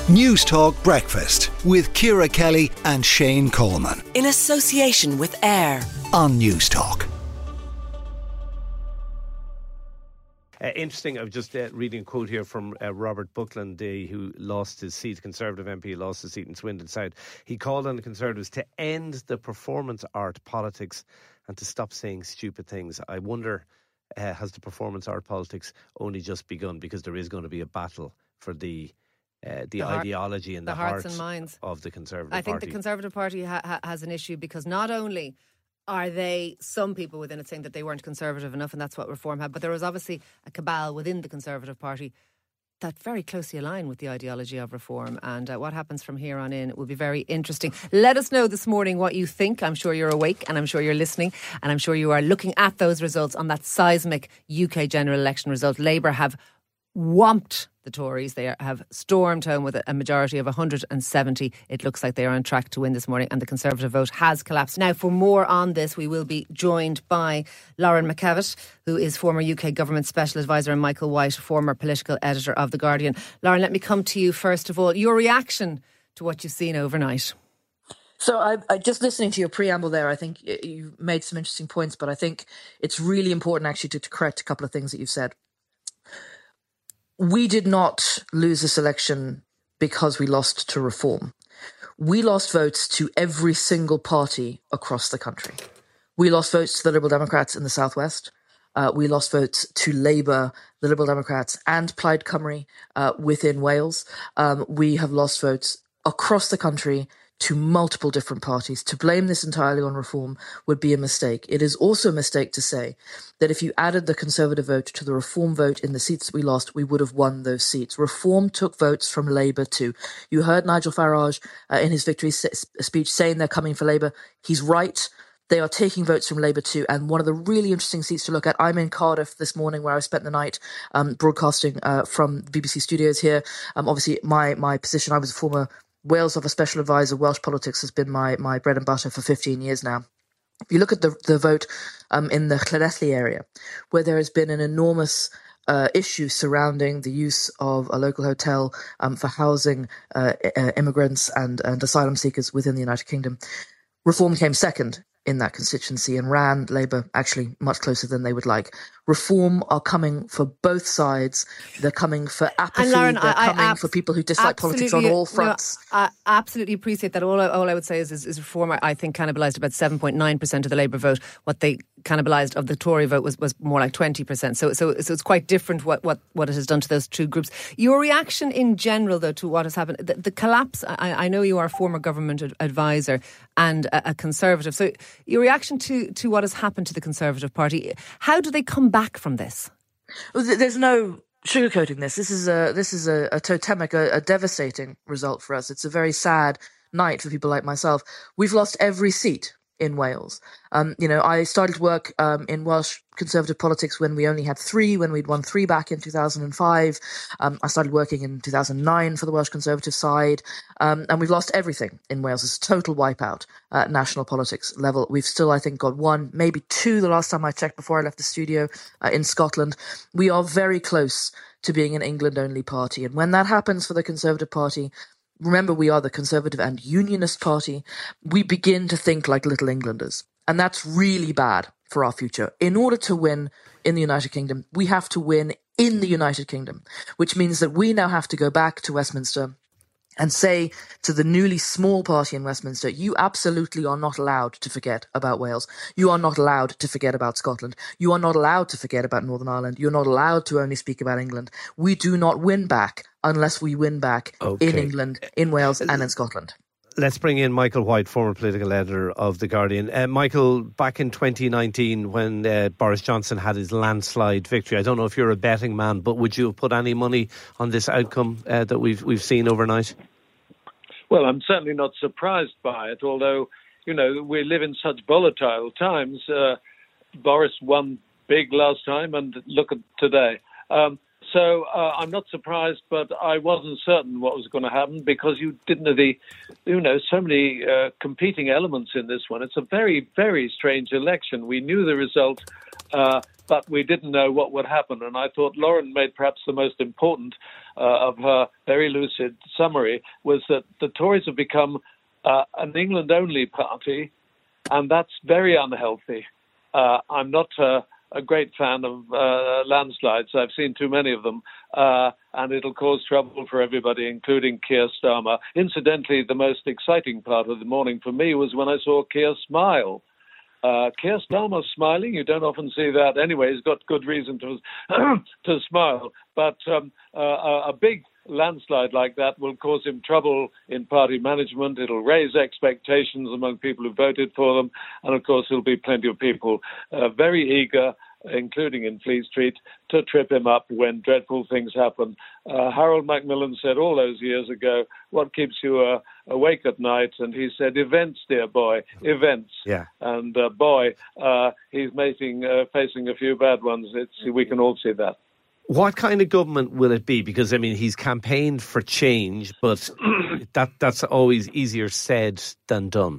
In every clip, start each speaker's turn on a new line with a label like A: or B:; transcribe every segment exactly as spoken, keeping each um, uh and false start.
A: News Talk Breakfast with Ciara Kelly and Shane Coleman.
B: In association with AIR
A: on News Talk.
C: Uh, interesting, I was just uh, reading a quote here from uh, Robert Buckland, uh, who lost his seat, Conservative M P, lost his seat in Swindon South. He called on the Conservatives to end the performance art politics and to stop saying stupid things. I wonder, uh, has the performance art politics only just begun? Because there is going to be a battle for the Uh, the, the heart, ideology and the, the hearts, hearts and minds of the Conservative Party.
D: I think Party. the Conservative Party ha- ha- has an issue because not only are they, some people within it saying that they weren't conservative enough and that's what Reform had, but there was obviously a cabal within the Conservative Party that very closely align with the ideology of Reform, and uh, what happens from here on in will be very interesting. Let us know this morning what you think. I'm sure you're awake and I'm sure you're listening and I'm sure you are looking at those results on that seismic U K general election result. Labour have whomped the Tories. They are, have stormed home with a, a majority of one hundred seventy. It looks like they are on track to win this morning, and the Conservative vote has collapsed. Now, for more on this, we will be joined by Lauren McCavitt, who is former U K Government Special Advisor, and Michael White, former political editor of The Guardian. Lauren, let me come to you first of all. Your reaction to what you've seen overnight.
E: So I, I just listening to your preamble there, I think you made some interesting points, but I think it's really important actually to, to correct a couple of things that you've said. We did not lose this election because we lost to Reform. We lost votes to every single party across the country. We lost votes to the Liberal Democrats in the Southwest. Uh, we lost votes to Labour, the Liberal Democrats, and Plaid Cymru uh, within Wales. Um, we have lost votes across the country to multiple different parties. To blame this entirely on Reform would be a mistake. It is also a mistake to say that if you added the Conservative vote to the Reform vote in the seats that we lost, we would have won those seats. Reform took votes from Labour too. You heard Nigel Farage uh, in his victory speech saying they're coming for Labour. He's right. They are taking votes from Labour too. And one of the really interesting seats to look at, I'm in Cardiff this morning where I spent the night um, broadcasting uh, from the B B C studios here. Um, obviously, my, my position, I was a former Wales Office Special Advisor. Welsh politics has been my, my bread and butter for fifteen years now. If you look at the, the vote um, in the Llanelli area, where there has been an enormous uh, issue surrounding the use of a local hotel um, for housing uh, uh, immigrants and, and asylum seekers within the United Kingdom, Reform came second in that constituency and ran Labour actually much closer than they would like. Reform are coming for both sides. They're coming for apathy.
D: Lauren,
E: They're
D: I,
E: coming
D: I,
E: for people who dislike politics on all fronts.
D: No, I absolutely appreciate that. All I, all I would say is, is, is Reform, I think, cannibalised about seven point nine percent of the Labour vote. What they cannibalised of the Tory vote was, was more like twenty percent. So, so, so it's quite different what, what, what it has done to those two groups. Your reaction in general, though, to what has happened, the, the collapse, I, I know you are a former government advisor and a, a Conservative. So your reaction to, to what has happened to the Conservative Party, how do they come back from this?
E: Well, there's no sugarcoating this. This is a this is a, a totemic, a, a devastating result for us. It's a very sad night for people like myself. We've lost every seat in Wales. Um, you know, I started work um, in Welsh Conservative politics when we only had three, when we'd won three back in two thousand five. Um, I started working in two thousand nine for the Welsh Conservative side, um, and we've lost everything in Wales. It's a total wipeout at national politics level. We've still, I think, got one, maybe two the last time I checked before I left the studio uh, in Scotland. We are very close to being an England-only party, and when that happens for the Conservative Party, remember, we are the Conservative and Unionist Party. We begin to think like Little Englanders. And that's really bad for our future. In order to win in the United Kingdom, we have to win in the United Kingdom, which means that we now have to go back to Westminster and say to the newly small party in Westminster, you absolutely are not allowed to forget about Wales. You are not allowed to forget about Scotland. You are not allowed to forget about Northern Ireland. You're not allowed to only speak about England. We do not win back unless we win back okay. in England, in Wales and in Scotland.
C: Let's bring in Michael White, former political editor of The Guardian. Uh, Michael, back in twenty nineteen when uh, Boris Johnson had his landslide victory, I don't know if you're a betting man, but would you have put any money on this outcome uh, that we've we've seen overnight?
F: Well, I'm certainly not surprised by it, although, you know, we live in such volatile times. Uh, Boris won big last time, and look at today. Um, So uh, I'm not surprised, but I wasn't certain what was going to happen because you didn't know the, you know, so many uh, competing elements in this one. It's a very, very strange election. We knew the result uh, but we didn't know what would happen. And I thought Lauren made perhaps the most important uh, of her very lucid summary, was that the Tories have become uh, an England-only party, and that's very unhealthy. Uh, I'm not uh, a great fan of uh, landslides. I've seen too many of them, uh, and it'll cause trouble for everybody, including Keir Starmer. Incidentally, the most exciting part of the morning for me was when I saw Keir smile. Uh, Keir Starmer smiling, you don't often see that anyway. He's got good reason to to smile. But um, uh, a big landslide like that will cause him trouble in party management. It'll raise expectations among people who voted for them. And, of course, there'll be plenty of people uh, very eager, including in Fleet Street, to trip him up when dreadful things happen. Uh, Harold Macmillan said all those years ago, what keeps you uh, awake at night? And he said, events, dear boy, events.
C: Yeah.
F: And, uh, boy, uh, he's making, uh, facing a few bad ones. It's, we can all see that.
C: What kind of government will it be? Because, I mean, he's campaigned for change, but that that's always easier said than done.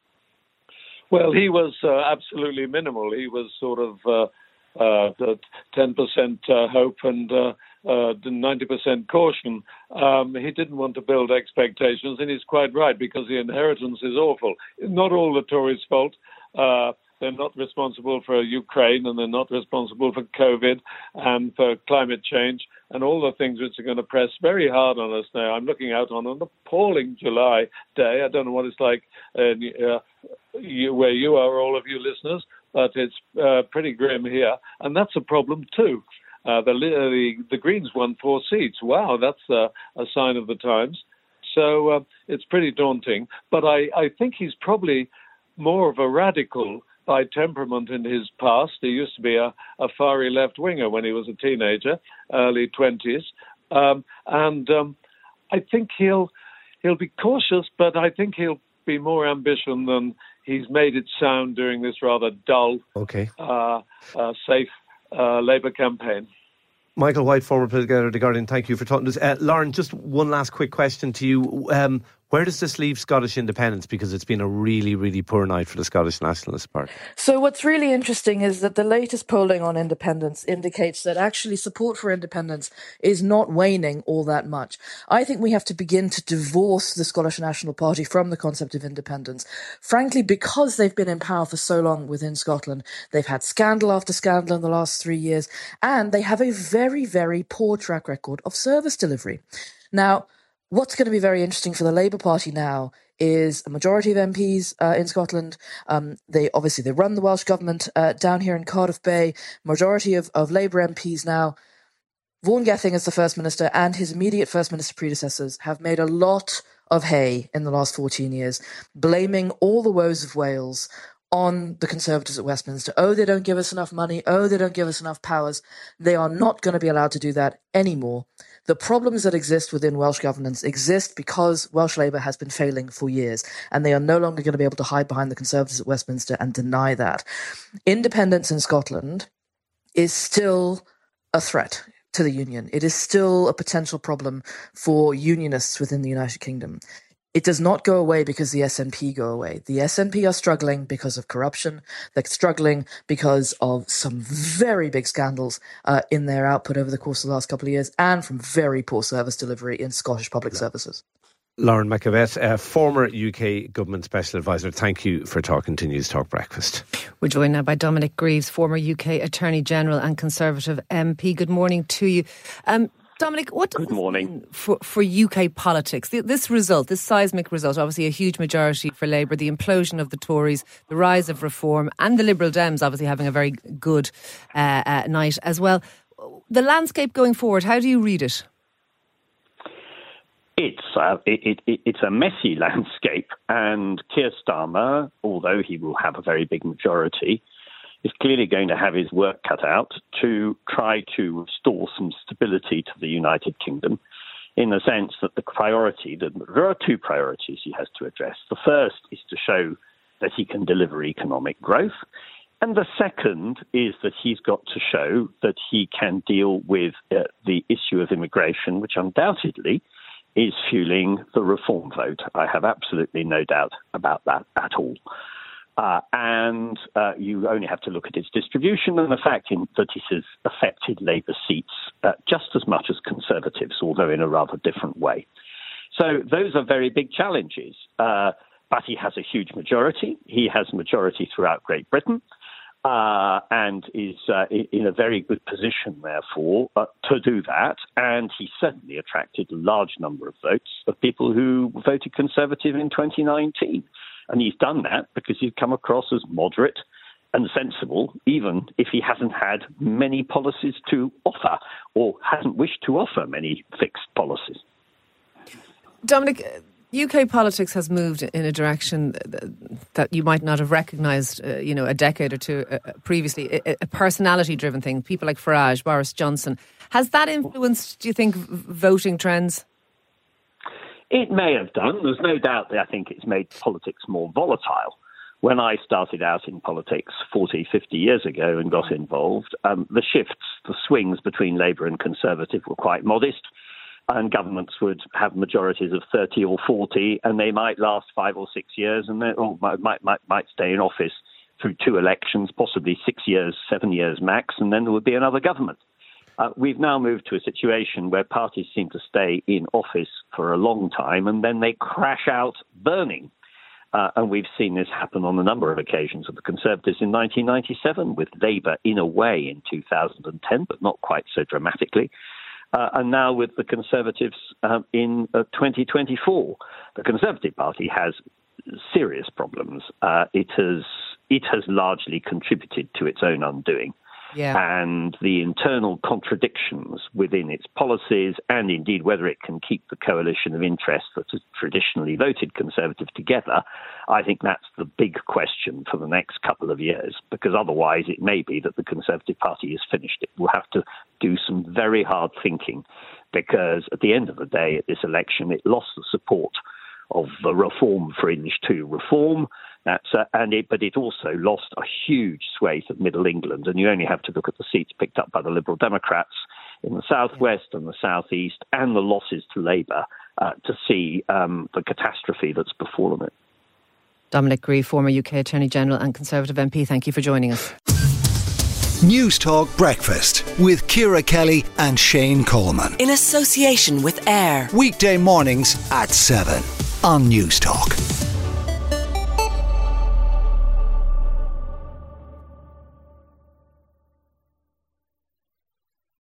F: Well, he was uh, absolutely minimal. He was sort of uh, uh, the ten percent uh, hope and uh, uh, ninety percent caution. Um, he didn't want to build expectations, and he's quite right, because the inheritance is awful. Not all the Tories' fault. Uh, They're not responsible for Ukraine, and they're not responsible for COVID and for climate change and all the things which are going to press very hard on us now. I'm looking out on an appalling July day. I don't know what it's like uh, uh, you, where you are, all of you listeners, but it's uh, pretty grim here. And that's a problem too. Uh, the, the, the Greens won four seats. Wow, that's uh, a sign of the times. So uh, it's pretty daunting. But I, I think he's probably more of a radical by temperament in his past. He used to be a, a fiery left-winger when he was a teenager, early twenties. Um, and um, I think he'll he'll be cautious, but I think he'll be more ambitious than he's made it sound during this rather dull,
C: okay.
F: uh, uh, safe uh, Labour campaign.
C: Michael White, former political editor of The Guardian, thank you for talking to us. Uh, Lauren, just one last quick question to you. Um, where does this leave Scottish independence? Because it's been a really, really poor night for the Scottish Nationalist Party.
E: So what's really interesting is that the latest polling on independence indicates that actually support for independence is not waning all that much. I think we have to begin to divorce the Scottish National Party from the concept of independence. Frankly, because they've been in power for so long within Scotland, they've had scandal after scandal in the last three years, and they have a very, very poor track record of service delivery. Now, what's going to be very interesting for the Labour Party now is a majority of M Ps uh, in Scotland. Um, they obviously they run the Welsh government uh, down here in Cardiff Bay. Majority of, of Labour M Ps now. Vaughan Gething as the First Minister and his immediate First Minister predecessors have made a lot of hay in the last fourteen years, blaming all the woes of Wales on the Conservatives at Westminster. Oh, they don't give us enough money. Oh, they don't give us enough powers. They are not going to be allowed to do that anymore. The problems that exist within Welsh governance exist because Welsh Labour has been failing for years, and they are no longer going to be able to hide behind the Conservatives at Westminster and deny that. Independence in Scotland is still a threat to the Union. It is still a potential problem for unionists within the United Kingdom. It does not go away because the S N P go away. The S N P are struggling because of corruption. They're struggling because of some very big scandals uh, in their output over the course of the last couple of years, and from very poor service delivery in Scottish public yeah. services.
C: Lauren McAvett, uh, former U K Government Special Advisor, thank you for talking to News Talk Breakfast. We're
D: joined now by Dominic Greaves, former U K Attorney General and Conservative M P. Good morning to you. Um, Dominic, what does
G: Good morning.
D: This mean for, for U K politics? This result, this seismic result, obviously a huge majority for Labour, the implosion of the Tories, the rise of Reform, and the Liberal Dems obviously having a very good uh, uh, night as well. The landscape going forward, how do you read it?
G: It's uh, it, it, it's a messy landscape, and Keir Starmer, although he will have a very big majority, is clearly going to have his work cut out to try to restore some stability to the United Kingdom, in the sense that the priority, that there are two priorities he has to address. The first is to show that he can deliver economic growth, and the second is that he's got to show that he can deal with uh, the issue of immigration, which undoubtedly is fueling the Reform vote. I have absolutely no doubt about that at all. Uh, and uh, you only have to look at its distribution and the fact in, that it has affected Labour seats uh, just as much as Conservatives, although in a rather different way. So those are very big challenges. Uh, but he has a huge majority. He has a majority throughout Great Britain uh, and is uh, in a very good position, therefore, uh, to do that. And he certainly attracted a large number of votes of people who voted Conservative in twenty nineteen. And he's done that because he's come across as moderate and sensible, even if he hasn't had many policies to offer or hasn't wished to offer many fixed policies.
D: Dominic, U K politics has moved in a direction that you might not have recognised, uh, you know, a decade or two uh, previously, a, a personality-driven thing. People like Farage, Boris Johnson. Has that influenced, do you think, voting trends?
G: It may have done. There's no doubt that I think it's made politics more volatile. When I started out in politics forty, fifty years ago and got involved, um, the shifts, the swings between Labour and Conservative were quite modest, and governments would have majorities of thirty or forty, and they might last five or six years, and they or might, might, might, might stay in office through two elections, possibly six years, seven years max, and then there would be another government. Uh, we've now moved to a situation where parties seem to stay in office for a long time and then they crash out burning. Uh, and we've seen this happen on a number of occasions with the Conservatives in nineteen ninety-seven, with Labour in a way in two thousand ten, but not quite so dramatically. Uh, and now with the Conservatives um, in uh, twenty twenty-four. The Conservative Party has serious problems. Uh, it has it has largely contributed to its own undoing. Yeah. And the internal contradictions within its policies, and indeed whether it can keep the coalition of interests that has traditionally voted Conservative together, I think that's the big question for the next couple of years, because otherwise it may be that the Conservative Party is finished. It will have to do some very hard thinking, because at the end of the day, at this election, it lost the support of the reform fringe to reform. That's, uh, and it, but it also lost a huge swathe of Middle England, and you only have to look at the seats picked up by the Liberal Democrats in the southwest and the southeast, and the losses to Labour uh, to see um, the catastrophe that's befallen it.
D: Dominic Grieve, former U K Attorney General and Conservative M P, thank you for joining us.
A: News Talk Breakfast with Ciara Kelly and Shane Coleman.
B: In association with AIR.
A: Weekday mornings at seven on News Talk.